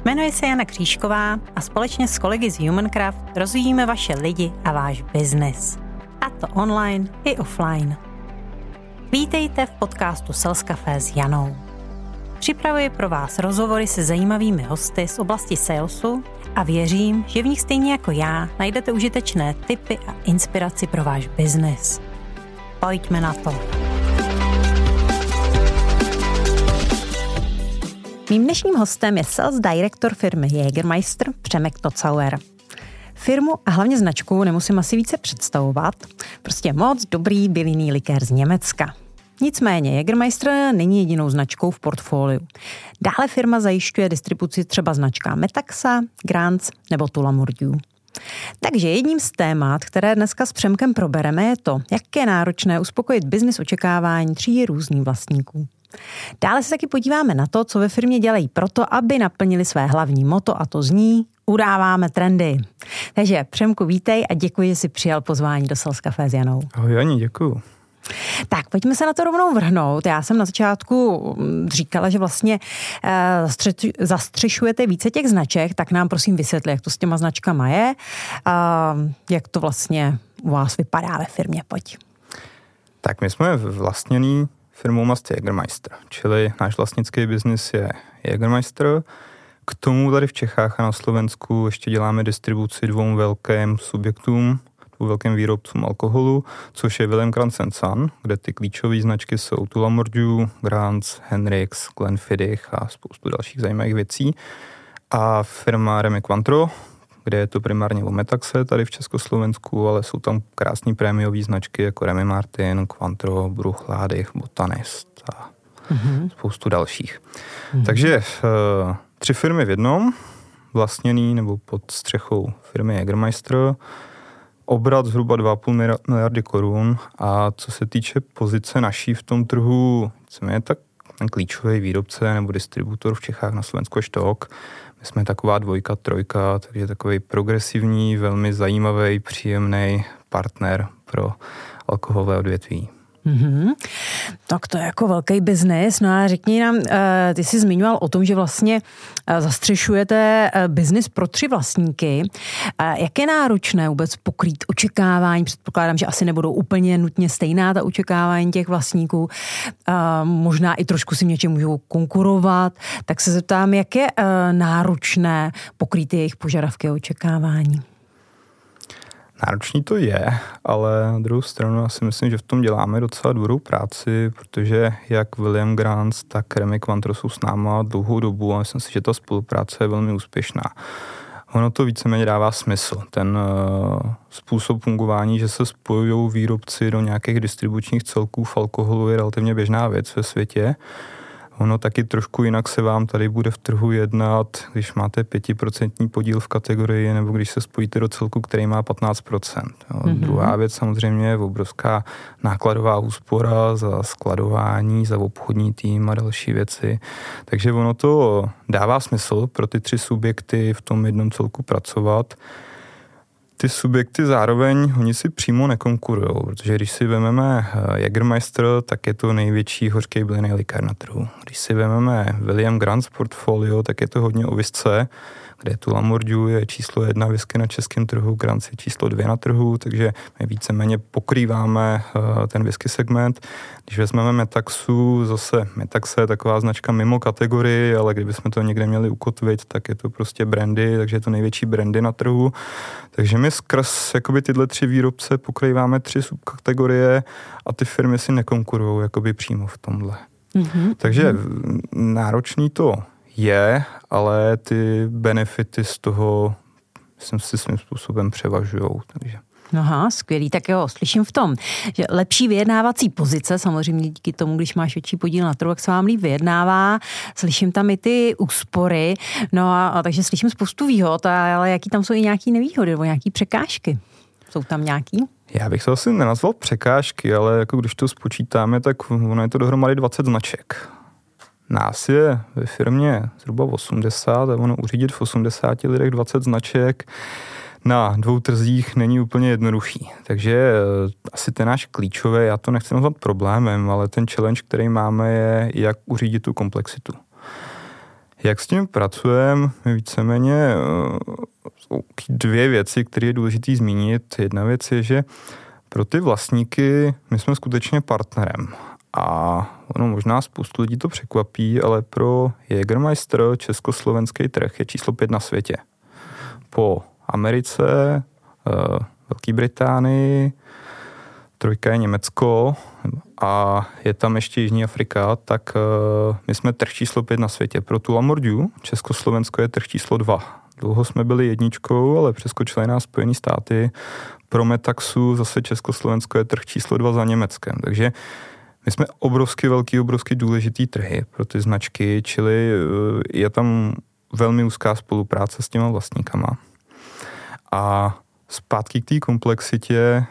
Jmenuji se Jana Křížková a společně s kolegy z Humancraft rozvíjíme vaše lidi a váš biznis. A to online i offline. Vítejte v podcastu Sales Café s Janou. Připravuji pro vás rozhovory se zajímavými hosty z oblasti salesu a věřím, že v nich stejně jako já najdete užitečné tipy a inspiraci pro váš biznis. Pojďme na to. Mým dnešním hostem je sales director firmy Jägermeister Přemek Tocauer. Firmu a hlavně značku nemusím asi více představovat. Prostě moc dobrý bylinný likér z Německa. Nicméně Jägermeister není jedinou značkou v portfoliu. Dále firma zajišťuje distribuci třeba značkám Metaxa, Grants nebo Tulamurdiu. Takže jedním z témat, které dneska s Přemkem probereme, je to, jak je náročné uspokojit biznis očekávání 3 různých vlastníků. Dále se taky podíváme na to, co ve firmě dělají proto, aby naplnili své hlavní motto, a to zní udáváme trendy. Takže Přemku, vítej a děkuji, že jsi přijal pozvání do Sales Café s Janou. Ahoj Jani, děkuju. Tak, pojďme se na to rovnou vrhnout. Já jsem na začátku říkala, že vlastně zastřešujete více těch značek, tak nám prosím vysvětli, jak to s těma značkama je a jak to vlastně u vás vypadá ve firmě. Pojď. Tak my jsme vlastněný firmou Mast Jägermeister, čili náš vlastnický biznis je Jägermeister. K tomu tady v Čechách a na Slovensku ještě děláme distribuci 2 velkým subjektům, 2 velkým výrobcům alkoholu, což je William Grant & Son, kde ty klíčové značky jsou Tulamordiu, Grants, Henrix, Glenfiddich a spoustu dalších zajímavých věcí. A firma Remy Cointreau, kde je to primárně o Metaxe tady v Československu, ale jsou tam krásný prémiové značky jako Remy Martin, Cointreau, Bruichladdich, Botanist a spoustu dalších. Takže 3 firmy v jednom, vlastněný nebo pod střechou firmy Jägermeister, obrat zhruba 2,5 miliardy korun a co se týče pozice naší v tom trhu, jsme tak ten klíčový výrobce nebo distributor v Čechách, na Slovensku je Štok. My jsme taková 2, 3, takže takový progresivní, velmi zajímavý, příjemný partner pro alkoholové odvětví. Tak to je jako velký biznis. No a řekni nám, ty jsi zmiňoval o tom, že vlastně zastřešujete biznis pro 3 vlastníky. Jak je náročné vůbec pokrýt očekávání? Předpokládám, že asi nebudou úplně nutně stejná ta očekávání těch vlastníků. Možná i trošku si v něčem můžou konkurovat. Tak se zeptám, jak je náročné pokrýt jejich požadavky a očekávání? Náročný to je, ale na druhou stranu si myslím, že v tom děláme docela dobrou práci, protože jak William Grant, tak Remy Cointreau jsou s náma dlouhou dobu a myslím si, že ta spolupráce je velmi úspěšná. Ono to víceméně dává smysl. Ten způsob fungování, že se spojují výrobci do nějakých distribučních celků v alkoholu, je relativně běžná věc ve světě. Ono taky trošku jinak se vám tady bude v trhu jednat, když máte 5% podíl v kategorii, nebo když se spojíte do celku, který má 15%. Druhá věc samozřejmě je obrovská nákladová úspora za skladování, za obchodní tým a další věci. Takže ono to dává smysl pro ty 3 subjekty v tom jednom celku pracovat. Ty subjekty zároveň, oni si přímo nekonkurujou, protože když si vezmeme Jägermeister, tak je to největší hořký bylinný likér na trhu. Když si vezmeme William Grant's portfolio, tak je to hodně o whisce, kde Tulamordiu je číslo 1 whisky na českém trhu, Grants je číslo 2 na trhu, takže my víceméně pokrýváme ten whisky segment. Když vezmeme Metaxu, zase Metaxe je taková značka mimo kategorii, ale kdybychom to někde měli ukotvit, tak je to prostě brandy, takže je to největší brandy na trhu. Takže my skrz jakoby tyhle 3 výrobce pokrýváme 3 subkategorie a ty firmy si nekonkurujou jakoby přímo v tomhle. Takže náročný to je, ale ty benefity z toho, myslím si, svým způsobem převažujou. Takže. Aha, skvělý, tak jo, slyším v tom, že lepší vyjednávací pozice, samozřejmě díky tomu, když máš větší podíl na trhu, jak se vám líp vyjednává, slyším tam i ty úspory, no a takže slyším spoustu výhod, ale jaký tam jsou i nějaký nevýhody nebo nějaký překážky? Jsou tam nějaký? Já bych to asi nenazval překážky, ale jako když to spočítáme, tak ono je to dohromady 20 značek. Nás je ve firmě zhruba 80 a ono uřídit v 80 lidech 20 značek na 2 trzích není úplně jednoduchý. Takže asi ten náš klíčový, já to nechci nazvat problémem, ale ten challenge, který máme, je, jak uřídit tu komplexitu. Jak s tím pracujeme, víceméně jsou dvě věci, které je důležité zmínit. Jedna věc je, že pro ty vlastníky my jsme skutečně partnerem. A ono možná spoustu lidí to překvapí, ale pro Jägermeister československý trh je číslo 5 na světě. Po Americe, Velké Británii, trojka je Německo a je tam ještě Jižní Afrika, tak my jsme trh číslo 5 na světě. Pro tu Lamordiu Československo je trh číslo 2. Dlouho jsme byli jedničkou, ale přeskočili nás Spojené státy. Pro Metaxu zase Československo je trh číslo 2 za Německem. Takže my jsme obrovský důležitý trhy pro ty značky, čili je tam velmi úzká spolupráce s těma vlastníkama. A zpátky k té komplexitě,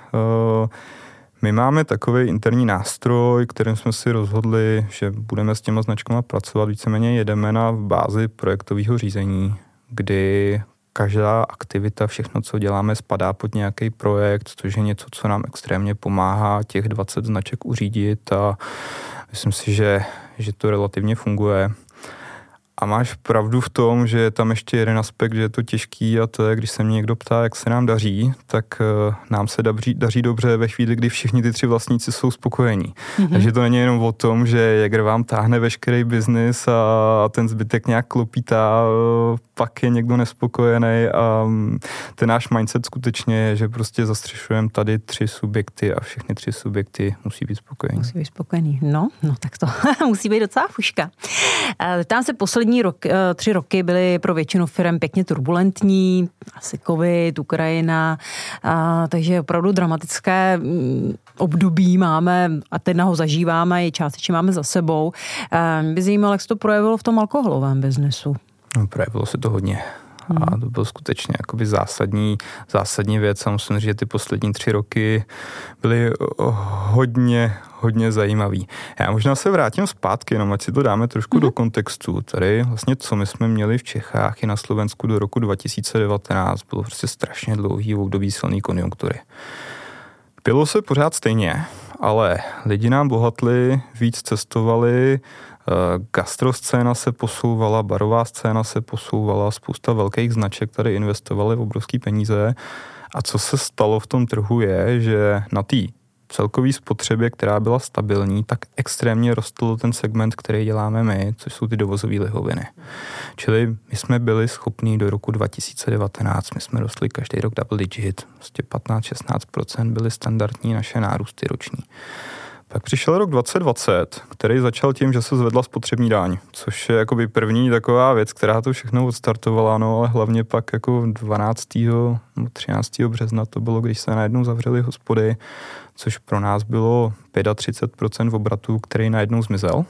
my máme takový interní nástroj, kterým jsme si rozhodli, že budeme s těma značkama pracovat, víceméně jedeme na bázi projektového řízení, kdy každá aktivita, všechno, co děláme, spadá pod nějaký projekt, což je něco, co nám extrémně pomáhá těch 20 značek uřídit a myslím si, že to relativně funguje. A máš pravdu v tom, že je tam ještě jeden aspekt, že je to těžký a to je, když se mě někdo ptá, jak se nám daří, tak nám se daří dobře ve chvíli, kdy všichni ty 3 vlastníci jsou spokojení. Mm-hmm. Takže to není jenom o tom, že Jäger vám táhne veškerý biznis a ten zbytek nějak klopítá, pak je někdo nespokojený a ten náš mindset skutečně je, že prostě zastřešujeme tady 3 subjekty a všechny 3 subjekty musí být spokojení. Musí být spokojený. No tak to musí být docela fuška. Tam se poslední 3 roky byly pro většinu firem pěkně turbulentní, asi covid, Ukrajina, takže opravdu dramatické období máme a teď ho zažíváme, i částečně máme za sebou. Mě by zajímalo, jak se to projevilo v tom alkoholovém biznesu. No, projevilo se to hodně. A to byl skutečně jakoby zásadní věc a musím říct, že ty poslední 3 roky byly hodně zajímavý. Já možná se vrátím zpátky, jenom ať si to dáme trošku do kontextu. Tady vlastně, co my jsme měli v Čechách i na Slovensku do roku 2019, bylo prostě strašně dlouhý období silné konjunktury. Pilo se pořád stejně, ale lidi nám bohatli, víc cestovali, gastroscéna se posouvala, barová scéna se posouvala, spousta velkých značek tady investovaly v obrovský peníze. A co se stalo v tom trhu je, že na té celkový spotřebě, která byla stabilní, tak extrémně rostl ten segment, který děláme my, což jsou ty dovozové lihoviny. Čili my jsme byli schopní do roku 2019, my jsme rostli každý rok double digit, prostě 15-16% byly standardní naše nárůsty roční. Pak přišel rok 2020, který začal tím, že se zvedla spotřební daň, což je jakoby první taková věc, která to všechno odstartovala, no ale hlavně pak jako 12. nebo 13. března to bylo, když se najednou zavřely hospody, což pro nás bylo 35% obratu, který najednou zmizel.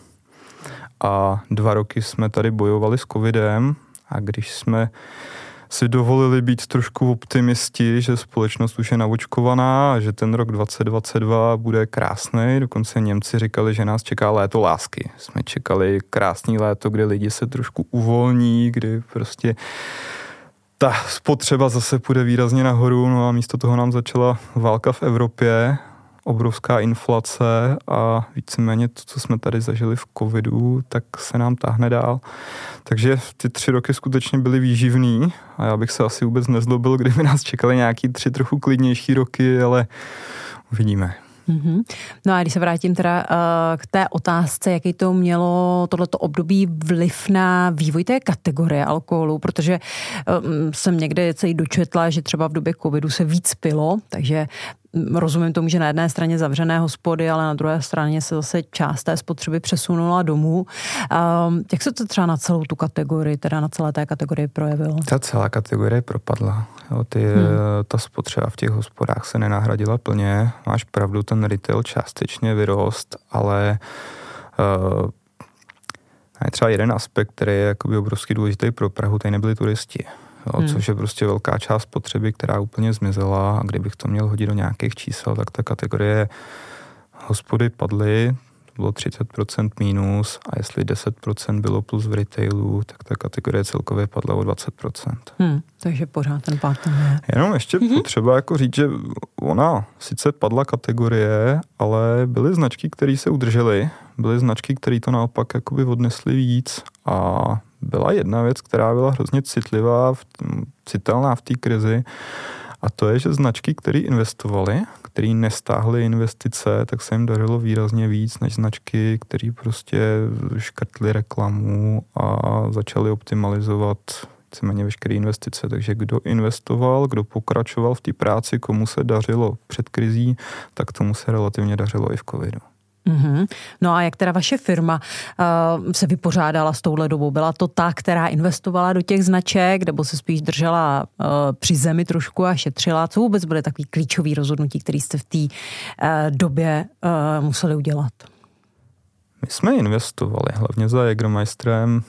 A 2 roky jsme tady bojovali s covidem a když jsme si dovolili být trošku optimisti, že společnost už je naočkovaná a že ten rok 2022 bude krásný. Dokonce Němci říkali, že nás čeká léto lásky. Jsme čekali krásný léto, kde lidi se trošku uvolní, kdy prostě ta spotřeba zase půjde výrazně nahoru, no a místo toho nám začala válka v Evropě, obrovská inflace a víceméně to, co jsme tady zažili v covidu, tak se nám táhne dál. Takže ty 3 roky skutečně byly výživný a já bych se asi vůbec nezlobil, kdyby nás čekaly nějaký 3 trochu klidnější roky, ale uvidíme. Mm-hmm. No a když se vrátím teda k té otázce, jaký to mělo tohleto období vliv na vývoj té kategorie alkoholu, protože jsem někde se jí dočetla, že třeba v době covidu se víc pilo, takže rozumím tomu, že na jedné straně zavřené hospody, ale na druhé straně se zase část té spotřeby přesunula domů. Jak se to třeba na celou tu kategorii, teda na celé té kategorii projevilo? Ta celá kategorie propadla. Jo, ta spotřeba v těch hospodách se nenahradila plně. Máš pravdu, ten retail částečně vyrost, ale je třeba jeden aspekt, který je jakoby obrovský důležitý pro Prahu, tady nebyli turisti. Jo, což je prostě velká část spotřeby, která úplně zmizela a kdybych to měl hodit do nějakých čísel, tak ta kategorie hospody padly, to bylo 30% mínus a jestli 10% bylo plus v retailu, tak ta kategorie celkově padla o 20%. Takže pořád ten pád tam je. Jenom ještě potřeba jako říct, že ona sice padla kategorie, ale byly značky, které se udržely, byly značky, které to naopak jakoby odnesly víc a byla jedna věc, která byla hrozně citelná v té krizi, a to je, že značky, které investovaly, které nestáhly investice, tak se jim dařilo výrazně víc než značky, které prostě škrtly reklamu a začaly optimalizovat víceméně veškeré investice. Takže kdo investoval, kdo pokračoval v té práci, komu se dařilo před krizí, tak tomu se relativně dařilo i v covidu. Mm-hmm. No a jak teda vaše firma se vypořádala s touhle dobou? Byla to ta, která investovala do těch značek, nebo se spíš držela při zemi trošku a šetřila? Co vůbec byly takový klíčový rozhodnutí, který jste v té době museli udělat? My jsme investovali, hlavně za Jägermeisterem.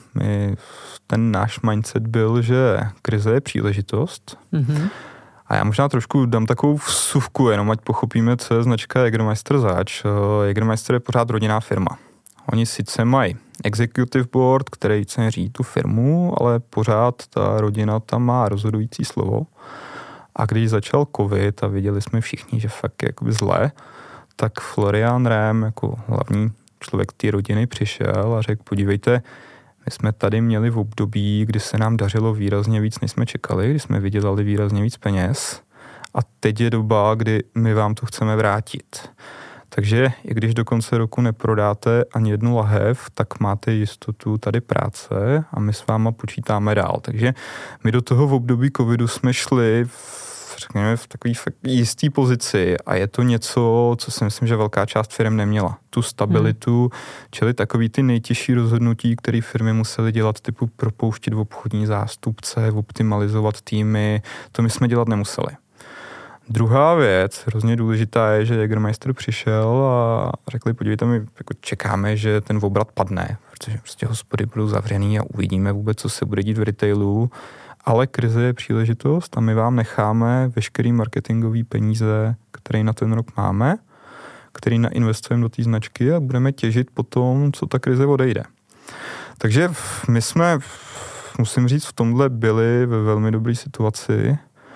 Ten náš mindset byl, že krize je příležitost. Mm-hmm. A já možná trošku dám takovou vsuvku, jenom ať pochopíme, co je značka Jägermeister zač. Jägermeister je pořád rodinná firma. Oni sice mají executive board, který řídí tu firmu, ale pořád ta rodina tam má rozhodující slovo. A když začal covid a viděli jsme všichni, že fakt je jakoby zlé, tak Florian Rem jako hlavní člověk té rodiny přišel a řekl, podívejte, my jsme tady měli v období, kdy se nám dařilo výrazně víc, než jsme čekali, kdy jsme vydělali výrazně víc peněz a teď je doba, kdy my vám to chceme vrátit. Takže i když do konce roku neprodáte ani jednu lahev, tak máte jistotu tady práce a my s váma počítáme dál. Takže my do toho v období covidu jsme šli řekněme, v takové jistý pozici a je to něco, co si myslím, že velká část firm neměla. Tu stabilitu, čili takový ty nejtěžší rozhodnutí, které firmy musely dělat, typu propouštět obchodní zástupce, optimalizovat týmy, to my jsme dělat nemuseli. Druhá věc, hrozně důležitá je, že Jägermeister přišel a řekli, podívejte, my jako čekáme, že ten obrat padne, protože prostě hospody budou zavřený a uvidíme vůbec, co se bude dít v retailu. Ale krize je příležitost a my vám necháme veškerý marketingový peníze, které na ten rok máme, který nainvestujeme do té značky a budeme těžit potom, co ta krize odejde. Takže my jsme, musím říct, v tomhle byli ve velmi dobré situaci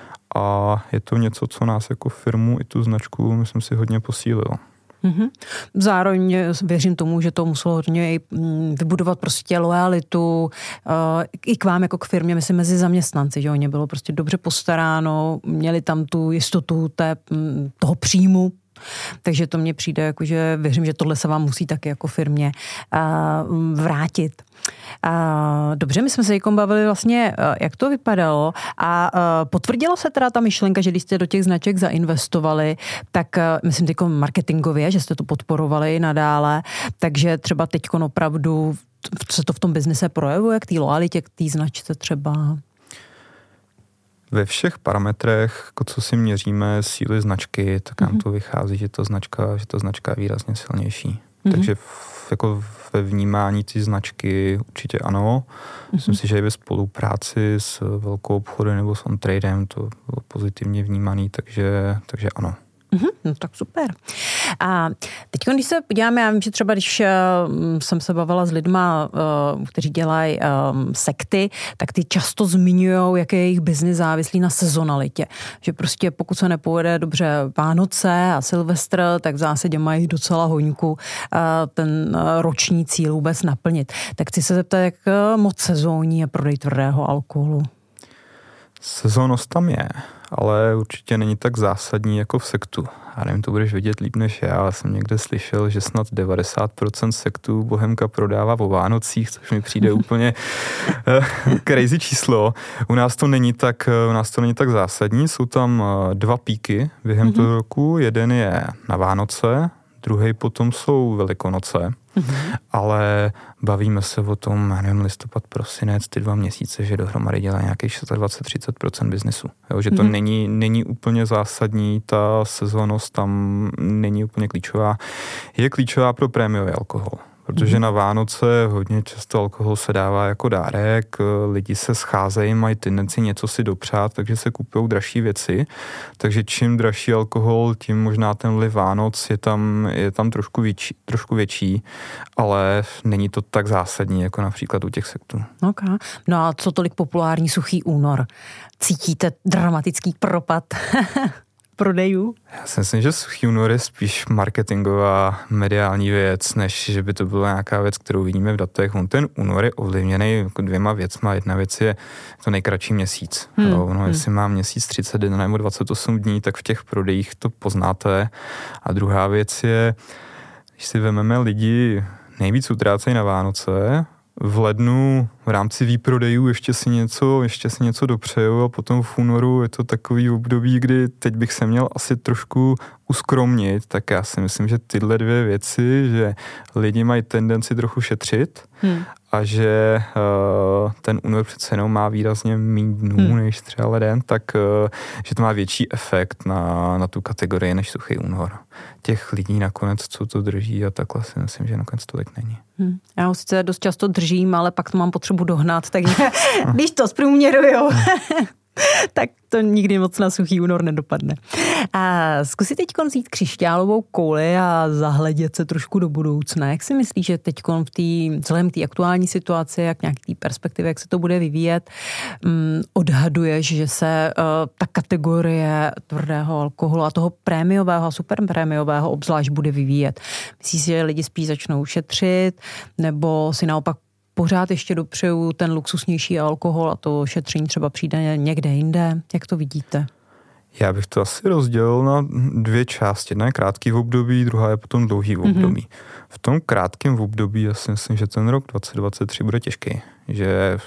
a je to něco, co nás jako firmu i tu značku, myslím si, hodně posílilo. Mm-hmm. Zároveň věřím tomu, že to muselo hodně vybudovat prostě loajalitu i k vám jako k firmě, myslím, mezi zaměstnanci, že o ně bylo prostě dobře postaráno, měli tam tu jistotu toho příjmu, takže to mně přijde, jakože věřím, že tohle se vám musí taky jako firmě vrátit. Dobře, my jsme se bavili vlastně, jak to vypadalo a potvrdilo se teda ta myšlenka, že když jste do těch značek zainvestovali, tak myslím teďko marketingově, že jste to podporovali nadále, takže třeba teďko opravdu se to v tom biznise projevuje, k té loajalitě, k té značce třeba? Ve všech parametrech, jako co si měříme síly značky, tak nám to vychází, že ta značka je výrazně silnější. Takže jako ve vnímání té značky určitě ano. Myslím si, že i ve spolupráci s velkou obchodem nebo s on-tradem to bylo pozitivně vnímaný, takže ano. No tak super. A teď, když se podíváme, já vím, že třeba když jsem se bavila s lidma, kteří dělají sekty, tak ty často zmiňujou, jak je jejich biznis závislý na sezonalitě. Že prostě pokud se nepovede dobře Vánoce a Silvestr, tak v zásadě mají docela hoňku ten roční cíl vůbec naplnit. Tak chci se zeptat, jak moc sezónní je prodej tvrdého alkoholu? Sezónnost tam je, ale určitě není tak zásadní jako v sektu. Já nevím, to budeš vidět líp než já, ale jsem někde slyšel, že snad 90% sektů Bohemka prodává o Vánocích, což mi přijde úplně crazy číslo. U nás to není tak zásadní, jsou tam dva píky během toho roku, jeden je na Vánoce, druhý potom jsou Velikonoce, ale bavíme se o tom, já nevím, listopad, prosinec, ty 2 měsíce, že dohromady dělá nějakých 26-30% biznesu. Jo, že to není úplně zásadní, ta sezónnost tam není úplně klíčová. Je klíčová pro prémiový alkohol. Protože na Vánoce hodně často alkohol se dává jako dárek, lidi se scházejí, mají tendenci něco si dopřát, takže se kupují dražší věci. Takže čím dražší alkohol, tím možná ten vliv Vánoc je tam trošku větší, ale není to tak zásadní, jako například u těch sektů. Okay. No a co tolik populární Suchý únor? Cítíte dramatický propad? prodejů? Já si myslím, že suchý únor je spíš marketingová mediální věc, než že by to byla nějaká věc, kterou vidíme v datech. On ten únor je ovlivněný jako dvěma věcma. Jedna věc je to nejkratší měsíc. Jestli má měsíc 30 dnů nebo 28 dní, tak v těch prodejích to poznáte. A druhá věc je, když si vezmeme lidi, nejvíc utrácejí na Vánoce, v lednu v rámci výprodejů ještě si něco dopřeju a potom v únoru je to takový období, kdy teď bych se měl asi trošku uskromnit, tak já si myslím, že tyhle dvě věci, že lidi mají tendenci trochu šetřit a že ten únor přece jenom má výrazně méně dnů než třeba leden, tak že to má větší efekt na tu kategorii než suchý únor. Těch lidí nakonec, co to drží a takhle si myslím, že nakonec tolik není. Já ho sice dost často držím, ale pak to mám potřebu dohnat, takže když to zprůměruju, tak to nikdy moc na suchý únor nedopadne. A zkusit teď vzít křišťálovou kouli a zahledět se trošku do budoucna. Jak si myslíš, že teď vzhledem k té aktuální situaci, jak nějaký té perspektivy, jak se to bude vyvíjet, odhaduješ, že se ta kategorie tvrdého alkoholu a toho prémiového a superprémiového obzvlášť bude vyvíjet? Myslíš si, že lidi spíš začnou šetřit, nebo si naopak pořád ještě dopřeju ten luxusnější alkohol a to šetření třeba přijde někde jinde? Jak to vidíte? Já bych to asi rozdělil na dvě části. Jedna je krátký v období, druhá je potom dlouhý v období. V tom krátkém v období já si myslím, že ten rok 2023 bude těžký. Že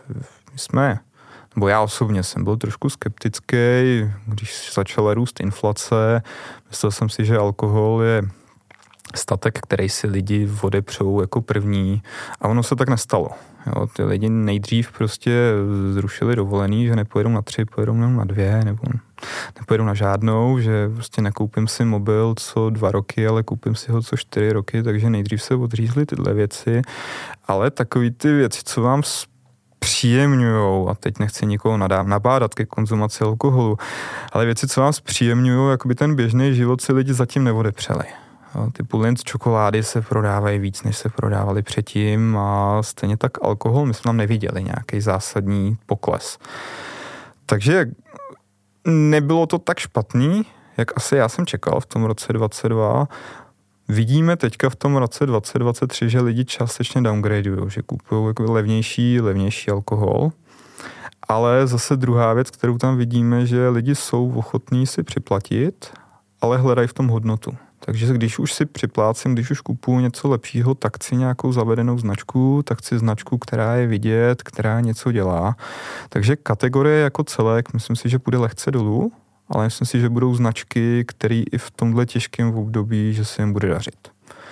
já osobně jsem byl trošku skeptický, když začala růst inflace. Myslel jsem si, že alkohol je statek, který si lidi odepřou jako první a ono se tak nestalo. Jo, ty lidi nejdřív prostě zrušili dovolený, že nepojedou na 3, pojedou na 2 nebo nepojedou na žádnou, že prostě nekoupím si mobil co 2 roky, ale koupím si ho co 4 roky, takže nejdřív se odřízly tyhle věci, ale takový ty věci, co vám zpříjemňujou, a teď nechci nikoho nabádat ke konzumaci alkoholu, ale věci, co vám zpříjemňujou, jakoby ten běžný život si lidi zatím neodepřeli. Typu Lindt čokolády se prodávají víc, než se prodávaly předtím a stejně tak alkohol, my jsme tam neviděli nějaký zásadní pokles. Takže nebylo to tak špatný, jak asi já jsem čekal v tom roce 2022. Vidíme teďka v tom roce 2023, že lidi částečně downgradujou, že kupují jako levnější alkohol. Ale zase druhá věc, kterou tam vidíme, že lidi jsou ochotní si připlatit, ale hledají v tom hodnotu. Takže když už si připlácím, když už kupuju něco lepšího, tak chci nějakou zavedenou značku, tak chci značku, která je vidět, která něco dělá. Takže kategorie jako celek, myslím si, že půjde lehce dolů, ale myslím si, že budou značky, které i v tomhle těžkém období, že se jim bude dařit.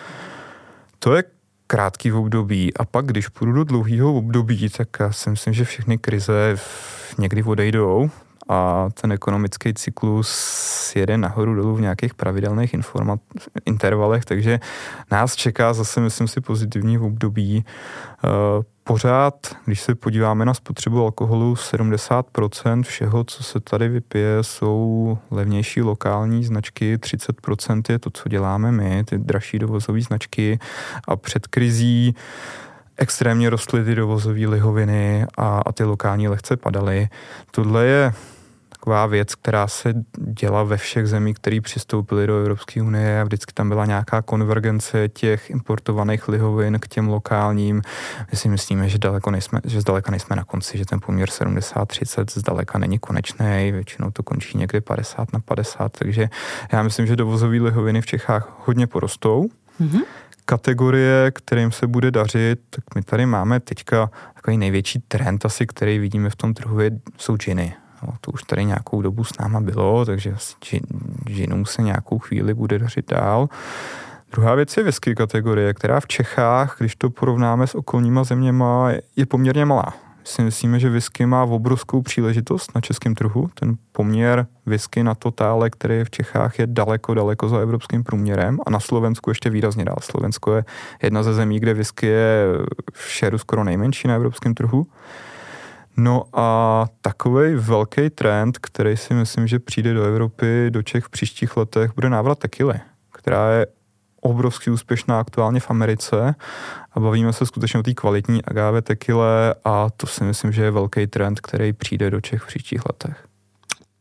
To je krátký období a pak, když půjdu do dlouhého období, tak já si myslím, že všechny krize někdy odejdou a ten ekonomický cyklus jede nahoru dolů v nějakých pravidelných intervalech, takže nás čeká zase, myslím si, pozitivní období. Pořád, když se podíváme na spotřebu alkoholu, 70% všeho, co se tady vypije, jsou levnější lokální značky, 30% je to, co děláme my, ty dražší dovozové značky a před krizí extrémně rostly ty dovozové lihoviny a ty lokální lehce padaly. Tohle je taková věc, která se děla ve všech zemích, které přistoupily do Evropské unie a vždycky tam byla nějaká konvergence těch importovaných lihovin k těm lokálním. My si myslíme, že zdaleka nejsme na konci, že ten poměr 70-30 zdaleka není konečný, většinou to končí někde 50/50, takže já myslím, že dovozové lihoviny v Čechách hodně porostou. Kategorie, kterým se bude dařit, tak my tady máme teďka takový největší trend asi, který vidíme v tom trhu, jsou džiny. No, to už tady nějakou dobu s náma bylo, takže džinům se nějakou chvíli bude dařit dál. Druhá věc je whisky kategorie, která v Čechách, když to porovnáme s okolníma zeměma, je poměrně malá. My si myslíme, že whisky má obrovskou příležitost na českém trhu. Ten poměr whisky na totále, který je v Čechách, je daleko za evropským průměrem a na Slovensku ještě výrazně dál. Slovensko je jedna ze zemí, kde whisky je v šeru skoro nejmenší na evropském trhu. No a takovej velký trend, který si myslím, že přijde do Evropy, do Čech v příštích letech, bude návrat tekily, která je obrovsky úspěšná aktuálně v Americe a bavíme se skutečně o té kvalitní agave tekile a to si myslím, že je velký trend, který přijde do Čech v příštích letech.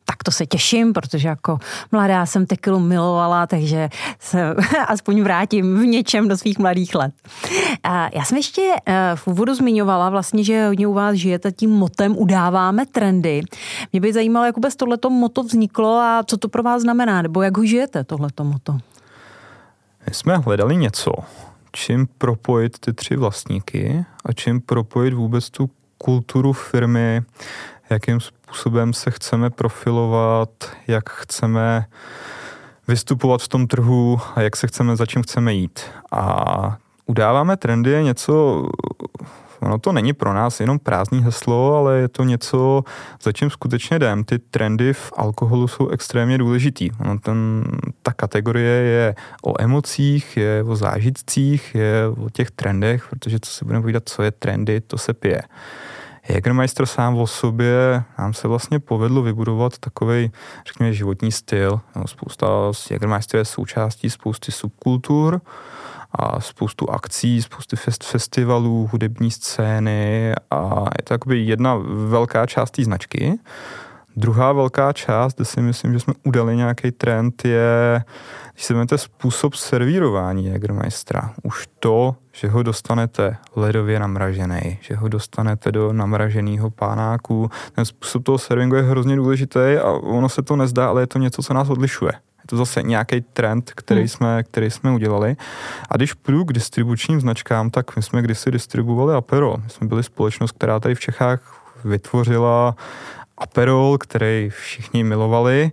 tak to se těším, protože jako mladá jsem tequilu milovala, takže se aspoň vrátím v něčem do svých mladých let. Já jsem ještě v úvodu zmiňovala vlastně, že hodně u vás žijete tím motem udáváme trendy. Mě by zajímalo, jak vůbec tohleto moto vzniklo a co to pro vás znamená, nebo jak ho žijete, tohleto moto? My jsme hledali něco, čím propojit ty 3 vlastníky a čím propojit vůbec tu kulturu firmy, jakým způsobem se chceme profilovat, jak chceme vystupovat v tom trhu a jak se chceme, za čím chceme jít. A udáváme trendy je něco, ono to není pro nás jenom prázdný heslo, ale je to něco, za čím skutečně jdem. Ty trendy v alkoholu jsou extrémně důležitý. Ta kategorie je o emocích, je o zážitcích, je o těch trendech, protože co si budeme povídat, co je trendy, to se pije. Jägermeister sám o sobě, nám se vlastně povedlo vybudovat takovej, řekněme, životní styl. Spousta z Jägermeister je součástí spousty subkultur a spoustu akcí, spousty festivalů, hudební scény a je to jakoby jedna velká část té značky. Druhá velká část, kde si myslím, že jsme udali nějaký trend, je, když si vezmete způsob servírování Jägermeistera. Už to, že ho dostanete ledově namražený, že ho dostanete do namraženého pánáku. Ten způsob toho servingu je hrozně důležitý a ono se to nezdá, ale je to něco, co nás odlišuje. Je to zase nějaký trend, který jsme udělali. A když půjdu k distribučním značkám, tak my jsme kdysi distribuovali Aperol. My jsme byli společnost, která tady v Čechách vytvořila Aperol, který všichni milovali,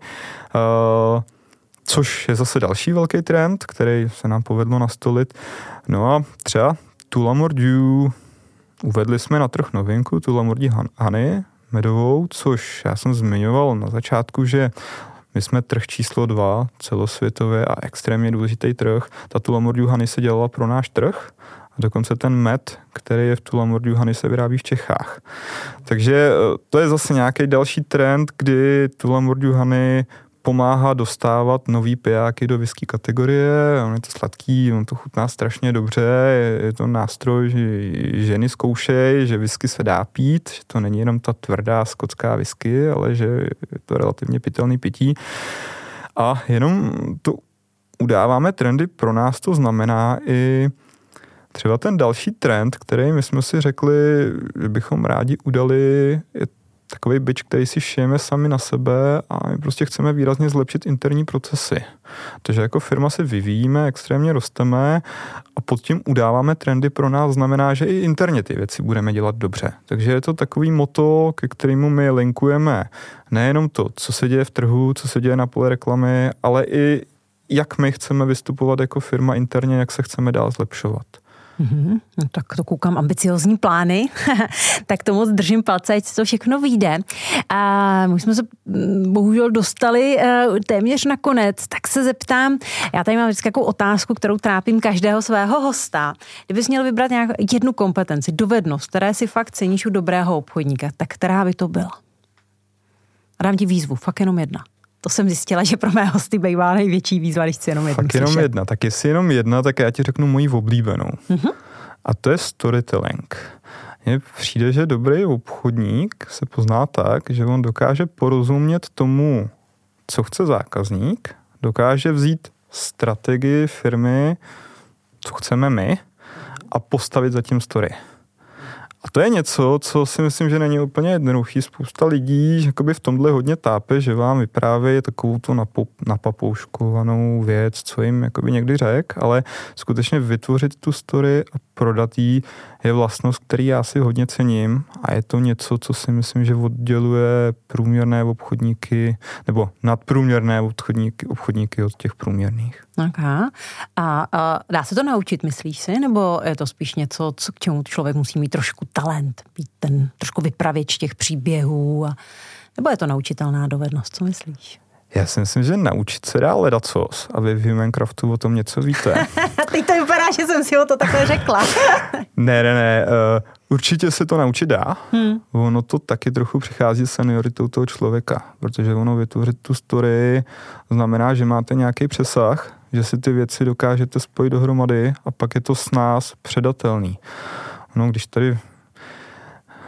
což je zase další velký trend, který se nám povedlo nastolit. No a třeba Tulamordiu, uvedli jsme na trh novinku, Tulamordi Honey, medovou, což já jsem zmiňoval na začátku, že my jsme trh číslo 2 celosvětově a extrémně důležitý trh. Ta Tulamordiu Honey se dělala pro náš trh. A dokonce ten med, který je v Tulamordiu Honey, se vyrábí v Čechách. Takže to je zase nějaký další trend, kdy Tulamordiu Honey pomáhá dostávat nový pijáky do whisky kategorie. On je to sladký, on to chutná strašně dobře. Je to nástroj, že ženy zkoušejí, že whisky se dá pít, že to není jenom ta tvrdá skotská whisky, ale že je to relativně pitelný pití. A jenom to udáváme trendy, pro nás to znamená i třeba ten další trend, který my jsme si řekli, že bychom rádi udali, je takový bič, který si šijeme sami na sebe a my prostě chceme výrazně zlepšit interní procesy. Takže jako firma se vyvíjíme, extrémně rosteme a pod tím udáváme trendy, pro nás znamená, že i interně ty věci budeme dělat dobře. Takže je to takový motto, ke kterému my linkujeme nejenom to, co se děje v trhu, co se děje na poli reklamy, ale i jak my chceme vystupovat jako firma interně, jak se chceme dál zlepšovat. No tak to koukám, ambiciozní plány, tak to moc držím palce, ať to všechno vyjde. A my jsme se bohužel dostali téměř na konec, tak se zeptám, já tady mám vždycky takovou otázku, kterou trápím každého svého hosta. Kdybys měl vybrat nějakou jednu kompetenci, dovednost, které si fakt ceníš u dobrého obchodníka, tak která by to byla? A dám ti výzvu, fakt jenom jedna. To jsem zjistila, že pro mé hosty bývá největší výzva, když chci jenom jednu slyšet. Fakt jenom jedna, tak jestli jenom jedna, tak já ti řeknu moji oblíbenou. Mm-hmm. A to je storytelling. Mně přijde, že dobrý obchodník se pozná tak, že on dokáže porozumět tomu, co chce zákazník, dokáže vzít strategii firmy, co chceme my, a postavit za tím story. A to je něco, co si myslím, že není úplně jednoduchý. Spousta lidí jakoby v tomhle hodně tápe, že vám vyprávějí takovou tu napapouškovanou věc, co jim jakoby někdy řek, ale skutečně vytvořit tu story a prodat jí je vlastnost, který já si hodně cením a je to něco, co si myslím, že odděluje průměrné obchodníky nebo nadprůměrné obchodníky od těch průměrných. Aha. A dá se to naučit, myslíš si? Nebo je to spíš něco, k čemu člověk musí mít trošku talent, být ten trošku vypravěč těch příběhů? Nebo je to naučitelná dovednost? Co myslíš? Já si myslím, že naučit se dá ledacos a vy v Humancraftu o tom něco víte. Teď to vypadá, že jsem si o to takhle řekla. Ne, určitě se to naučit dá. Ono to taky trochu přichází s senioritou toho člověka, protože ono vytvořit tu story znamená, že máte nějaký přesah, že si ty věci dokážete spojit dohromady a pak je to s nás předatelný. Když tady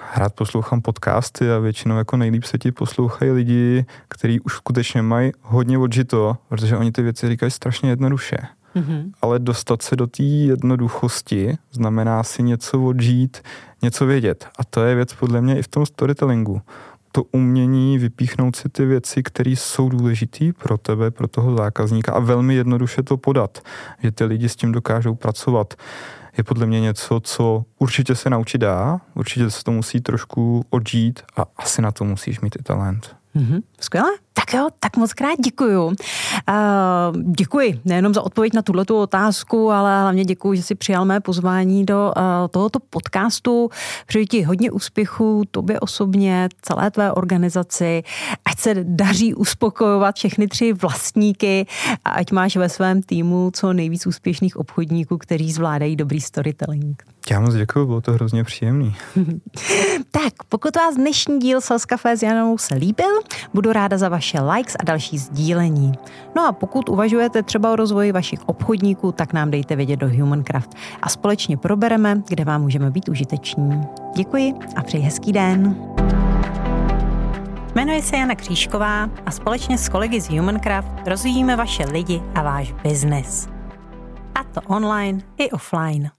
rád poslouchám podcasty a většinou jako nejlíp se ti poslouchají lidi, kteří už skutečně mají hodně odžito, protože oni ty věci říkají strašně jednoduše. Ale dostat se do té jednoduchosti znamená si něco odžít, něco vědět. A to je věc podle mě i v tom storytellingu. To umění vypíchnout si ty věci, které jsou důležité pro tebe, pro toho zákazníka a velmi jednoduše to podat, že ty lidi s tím dokážou pracovat, je podle mě něco, co určitě se naučit dá, určitě se to musí trošku odžít a asi na to musíš mít i talent. Skvěle. Tak jo, tak moc krát děkuju. Děkuji nejenom za odpověď na tuhletu otázku, ale hlavně děkuji, že jsi přijal mé pozvání do tohoto podcastu. Přeji ti hodně úspěchů, tobě osobně, celé tvé organizaci. Ať se daří uspokojovat všechny 3 vlastníky a ať máš ve svém týmu co nejvíc úspěšných obchodníků, kteří zvládají dobrý storytelling. Já moc děkuju, bylo to hrozně příjemný. Tak, pokud vás dnešní díl Sales Café s Janou se líbil, budu ráda za vaše likes a další sdílení. No a pokud uvažujete třeba o rozvoji vašich obchodníků, tak nám dejte vědět do Humancraft a společně probereme, kde vám můžeme být užiteční. Děkuji a přeji hezký den. Jmenuji se Jana Křížková a společně s kolegy z Humancraft rozvíjíme vaše lidi a váš biznes. A to online i offline.